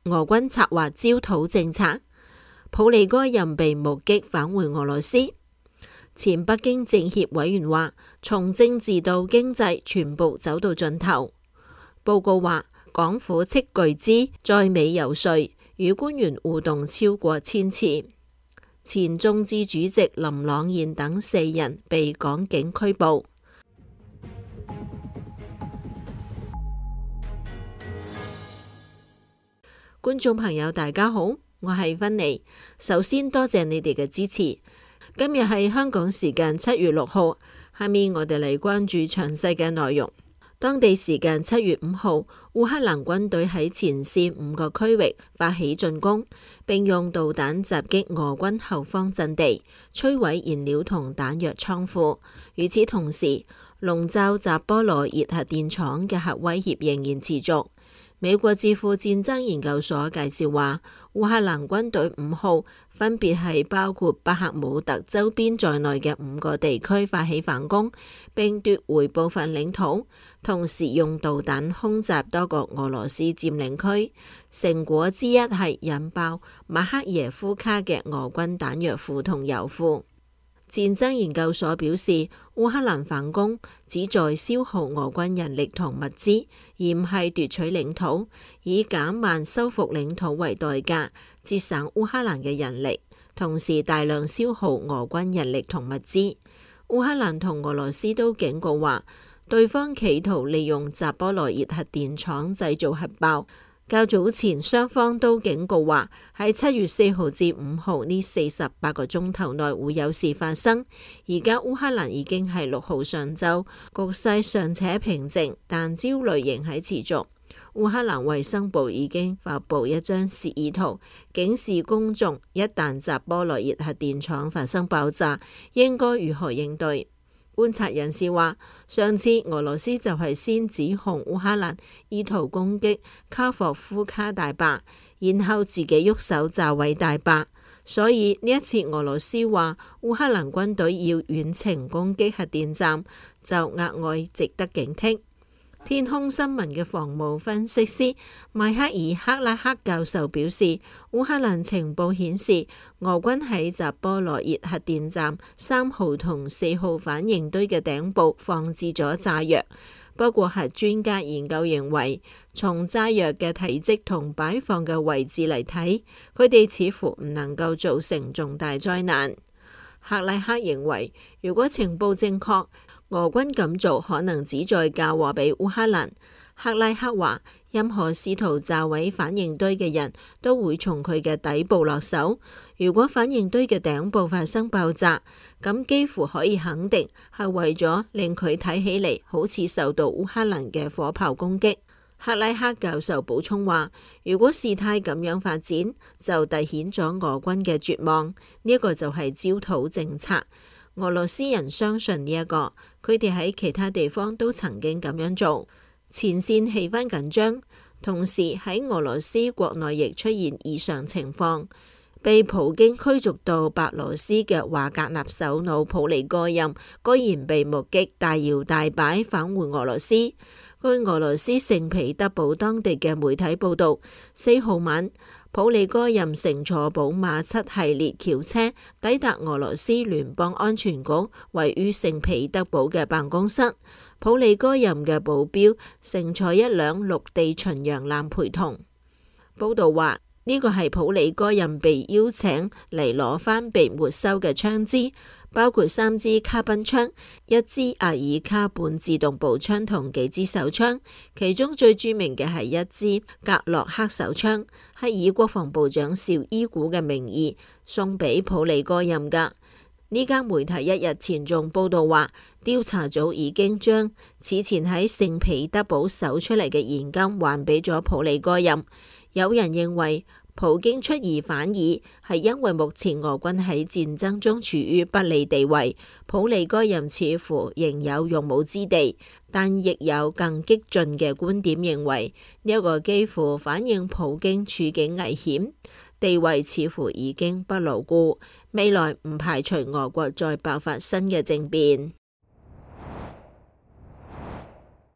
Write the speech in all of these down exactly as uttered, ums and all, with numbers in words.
俄軍策劃焦土政策，普利戈任被目擊返回俄羅斯。前北京政協委員話，從政治到經濟全部走到盡頭。報告話，港府斥巨資在美遊說，與官員互動超過千次。前眾志主席林朗彥等四人被港警拘捕。觀眾朋友大家好，我係芬妮。首先多謝你哋嘅支持。今日係香港時間七月六號，下面我哋嚟關注詳細嘅內容。當地時間七月五號，烏克蘭軍隊喺前線五個區域發起進攻，並用導彈襲擊俄軍後方陣地，摧毀燃料同彈藥倉庫。與此同時，籠罩扎波羅熱核電廠嘅核威脅仍然持續。美國智庫戰爭研究所介紹話，烏克蘭軍隊五號分別係包括巴克姆特周邊在內嘅五個地區發起反攻，並奪回部分領土，同時用導彈空襲多個俄羅斯佔領區。成果之一係引爆馬克耶夫卡嘅俄軍彈藥庫同油庫。戰爭研究所表示，烏克蘭反攻旨在消耗俄軍人力同物資，而唔係奪取領土，以減慢收復領土為代價，節省烏克蘭嘅人力，同時大量消耗俄軍人力同物資。烏克蘭同俄羅斯都警告話，對方企圖利用扎波羅熱核電廠製造核爆。較早前雙方都警告話，喺七月四號至五號呢四十八個鐘頭內會有事發生。而家烏克蘭已經係六號上晝，局勢尚且平靜，但焦慮仍喺持續。烏克蘭衛生部已經發布一張示意圖，警示公眾一旦扎波羅熱核電廠發生爆炸，應該如何應對。觀察人士話，上次俄羅斯就係先指控烏克蘭意圖攻擊卡霍夫卡大壩，然後自己喐手炸毀大壩，所以呢一次俄羅斯話烏克蘭軍隊要遠程攻擊核電站，就額外值得警惕。天空新聞嘅防務分析師邁克爾克拉克教授表示，烏克蘭情報顯示，俄軍喺扎波羅熱核電站三號同四號反應堆嘅頂部放置咗炸藥。不過核專家研究認為，從炸藥嘅體積同擺放嘅位置嚟睇，佢哋似乎唔能夠造成重大災難。克拉克認為，如果情報正確，俄軍咁做可能旨在嫁禍俾烏克蘭。克拉克話，任何試圖炸毀反應堆嘅人都會從佢嘅底部落手。如果反應堆嘅頂部發生爆炸，咁幾乎可以肯定係為咗令佢睇起嚟好似受到烏克蘭嘅火炮攻擊。克拉克教授補充話，如果事態咁樣發展，就凸顯咗俄軍嘅絕望。呢一個就係焦土政策。俄羅斯人相信呢一個，佢哋喺其他地方都曾經咁樣做。前線氣氛緊張，同時喺俄羅斯國內亦出現異常情況。被普京驅逐到白羅斯嘅華格納首腦普利戈任，居然被目擊大搖大擺返回俄羅斯。據俄羅斯聖彼得堡當地嘅媒體報道，四號晚，普利戈任乘坐寶馬七系列轎車抵達俄羅斯聯邦安全局位於聖彼得堡嘅辦公室。普利戈任嘅保鏢乘坐一輛陸地巡洋艦陪同。報道話，呢個係普利戈任被邀請嚟攞返被沒收嘅槍支，包括三支卡賓槍、一支阿爾卡半自動步槍同幾支手槍，其中最著名嘅係一支格洛克手槍，係以國防部長紹伊古嘅名義送俾普利戈任㗎。呢間媒體一日前仲報道話，調查組已經將此前喺聖彼得堡搜出嚟嘅現金還俾咗普利戈任。有人認為普京出爾反爾係因為目前俄軍喺戰爭中處於不利地位，普利戈任似乎仍有用武之地，但亦有更激進嘅觀點認為呢一個幾乎反映普京處境危險，地位似乎已經不牢固，未來唔排除俄國再爆發新嘅政變。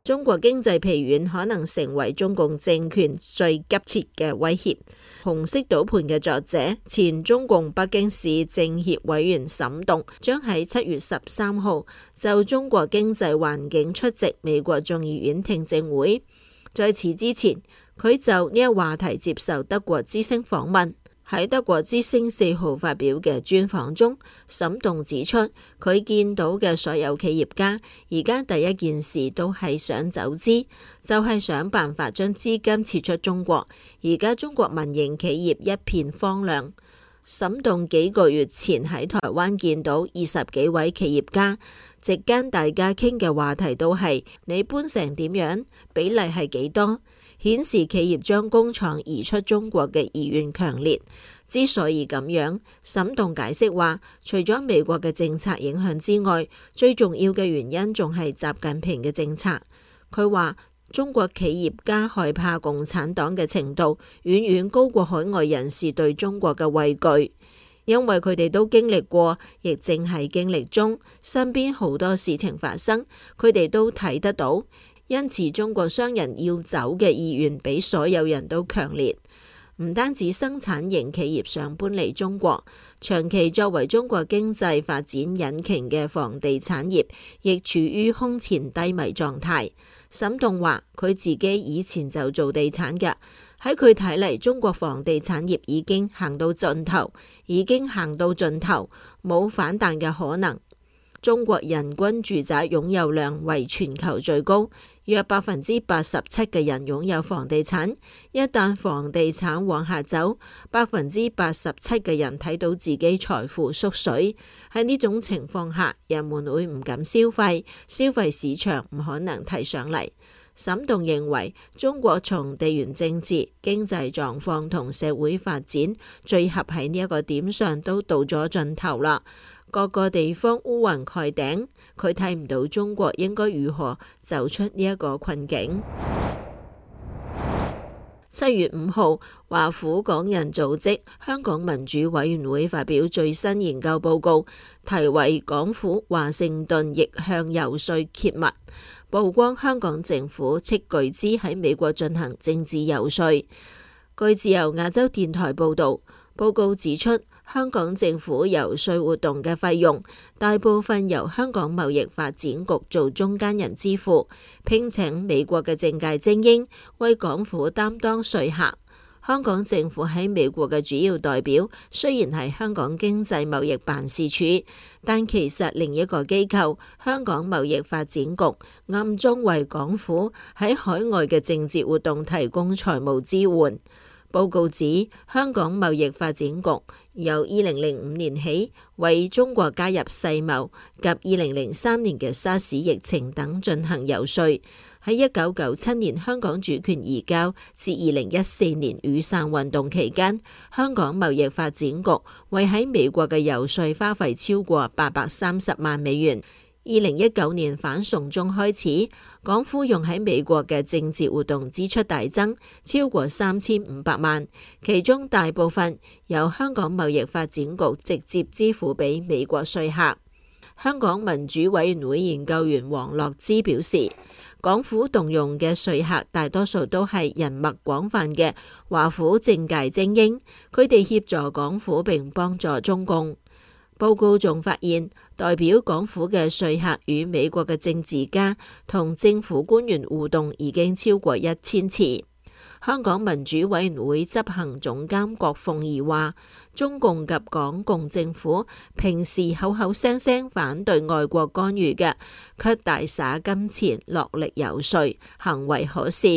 中國經濟疲軟可能成為中共政權最急切嘅威脅。紅色賭盤嘅作者、前中共北京市政協委員沈棟將喺七月十三號就中國經濟環境出席美國眾議院聽證會。在此之前，佢就呢一話題接受德國之聲訪問。喺德國之聲四號發表嘅專訪中，沈棟指出，佢見到嘅所有企業家而家第一件事都係想走資，就係想辦法將資金撤出中國。而家中國民營企業一片荒涼。沈棟幾個月前喺台灣見到二十幾位企業家，席間大家傾嘅話題都係你搬成點樣，比例係幾多，顯示企業將工廠移出中國嘅意願強烈。之所以咁樣，沈棟解釋話，除咗美國嘅政策影響之外，最重要嘅原因仲係習近平嘅政策。佢話中國企業家害怕共產黨嘅程度，遠遠高過海外人士對中國嘅畏懼，因為佢哋都經歷過，亦正係經歷中，身邊好多事情發生，佢哋都睇得到。因此，中國商人要走嘅意願比所有人都強烈。唔單止生產型企業想搬離中國，長期作為中國經濟發展引擎嘅房地產業，亦處於空前低迷狀態。沈棟話：佢自己以前就做地產嘅，喺佢睇嚟，中國房地產業已經行到盡頭，已經行到盡頭，冇反彈嘅可能。中國人均住宅擁有量為全球最高，約百分之八十七嘅人擁有房地產。一旦房地產往下走，百分之八十七嘅人睇到自己財富縮水。喺呢種情況下，人們會唔敢消費，消費市場唔可能提上嚟。沈棟認為，中國從地緣政治、經濟狀況同社會發展聚合喺呢一個點上都到咗盡頭啦。各個地方烏雲蓋頂，佢睇唔到中國應該如何走出呢一個困境。七月五號，華府港人組織香港民主委員會發表最新研究報告，題為《港府華盛頓逆向游說揭密》，曝光香港政府斥巨資喺美國進行政治游說。據自由亞洲電台報導，報告指出，香港政府游說活動嘅費用大部分由香港貿易發展局做中間人支付，聘請美國嘅政界精英為港府擔當說客。香港政府喺美國嘅主要代表雖然係香港經濟貿易辦事處，但其實另一個機構香港貿易發展局暗中為港府喺海外嘅政治活動提供財務支援。報告指，香港貿易發展局由二零零五年起為中國加入世貿及二零零三年嘅沙士疫情等進行游說。喺一九九七年香港主權移交至二零一四年雨傘運動期間，香港貿易發展局為喺美國嘅游說花費超過八百三十萬美元。二零一九年反送中開始，港府用喺美國嘅政治活動支出大增，超過三千五百萬，其中大部分由香港貿易發展局直接支付俾美國說客。香港民主委員會研究員黃樂之表示，港府動用嘅說客大多數都係人脈廣泛嘅華府政界精英，佢哋協助港府並幫助中共。報告仲發現，代表港府嘅說客與美國嘅政治家同政府官員互動已經超過一千次。香港民主委員會執行總監郭鳳儀話，中共及港共政府平時口口聲聲反對外國干預嘅，卻大灑金錢落力游說，行為可笑。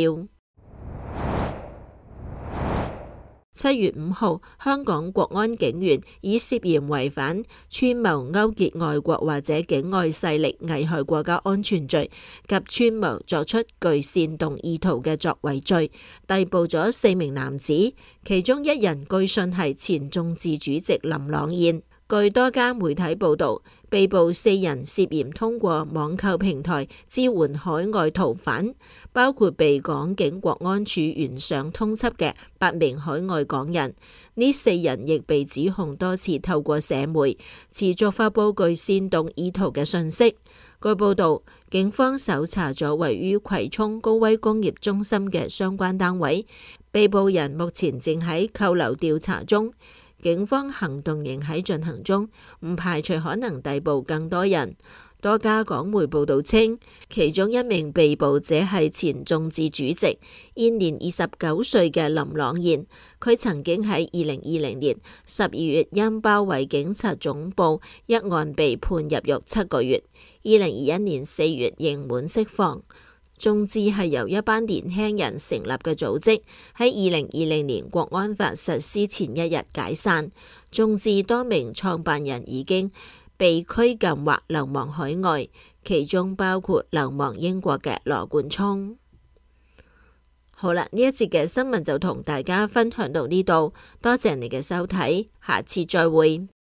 七月五號，香港國安警員以涉嫌違反串謀勾結外國或者境外勢力危害國家安全罪及串謀作出具煽動意圖嘅作為罪，逮捕咗四名男子，其中一人據信係前眾志主席林朗彥。據多家媒體報道，被捕四人涉嫌通過網購平台支援海外逃犯，包括被港警國安處懸賞通緝嘅八名海外港人。呢四人亦被指控多次透過社媒持續發佈具煽動意圖嘅信息。 據報導，警方搜查咗位於葵涌高威工業中心嘅相關單位，被捕人目前正喺扣留調查中。警方行動仍喺進行中，唔排除可能逮捕更多人。多家港媒報導稱，其中一名被捕者係前眾志主席，現年二十九歲嘅林朗彥。佢曾經喺二零二零年十二月因包圍警察總部一案被判入獄七個月，二零二一年四月刑滿釋放。眾志係由一班年輕人成立嘅組織，喺二零二零年國安法實施前一日解散。眾志多名創辦人已經被拘禁或流亡海外，其中包括流亡英國嘅羅冠聰。好啦，呢一節嘅新聞就同大家分享到呢度，多謝你嘅收睇，下次再會。